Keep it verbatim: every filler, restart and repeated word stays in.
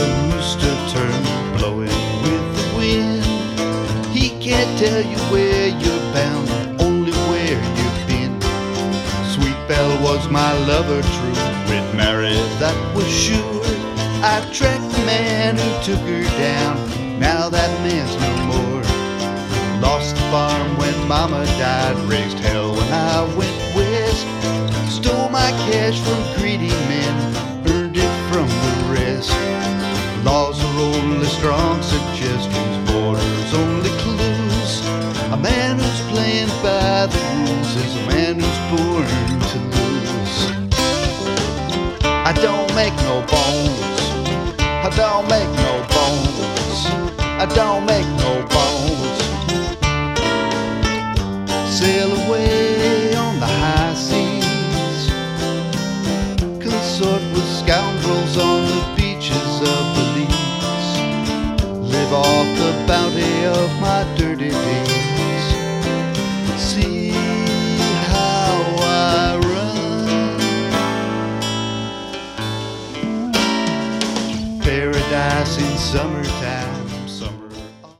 the rooster turned, blowing with the wind. He can't tell you where you're bound, only where you've been. Sweet Belle was my lover true, we'd marry, that was sure. I tracked the man who took her down, now that man's no more. Lost the farm when mama died, raised hell when I went west. Stole my cash from greedy men, earned it from the rest. Laws are only strong suggestions, borders only clues. A man who's playing by the rules is a man who's born to lose. I don't make no bones, I don't make no bones, I don't make no bones. Sail away on the high seas, consort with scoundrels on the beaches of Belize, live off the bounty of my dirty days. See how I run. Paradise in summertime,